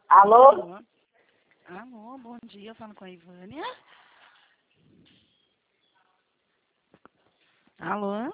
Alô? Alô? Alô, bom dia, falando com a Ivânia. Alô?